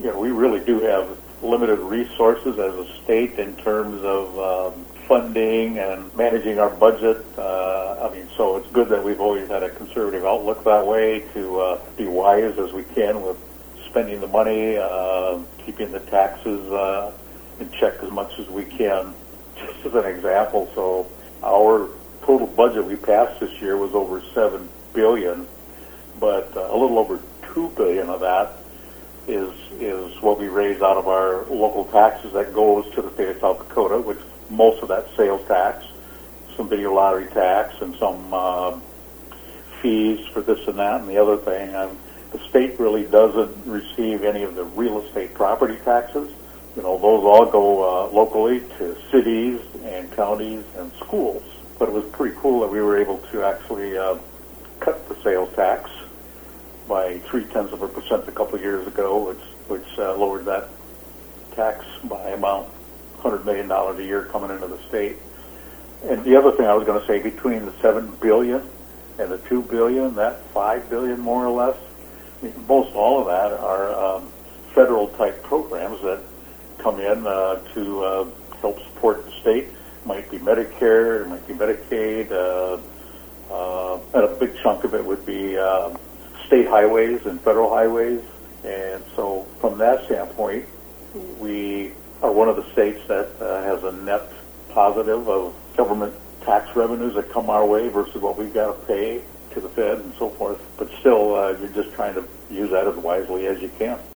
we really do have limited resources as a state in terms of funding and managing our budget. So it's good that we've always had a conservative outlook that way to be wise as we can with spending the money, keeping the taxes in check as much as we can. Just as an example, so our total budget we passed this year was over $7 billion, but a little over $2 billion of that is what we raise out of our local taxes that goes to the state of South Dakota, which most of that sales tax, some video lottery tax, and some fees for this and that and the other thing. The state really doesn't receive any of the real estate property taxes. Those all go locally to cities and counties and schools. But it was pretty cool that we were able to actually cut the sales tax by 0.3% a couple of years ago, which lowered that tax by about $100 million a year coming into the state. And the other thing I was going to say, between the $7 billion and the $2 billion, that $5 billion more or less, most all of that are federal type programs that come in to help support the state. It might be Medicare, it might be Medicaid, and a big chunk of it would be state highways and federal highways. And so from that standpoint, we are one of the states that has a net positive of government tax revenues that come our way versus what we've got to pay to the Fed and so forth. But still, you're just trying to use that as wisely as you can.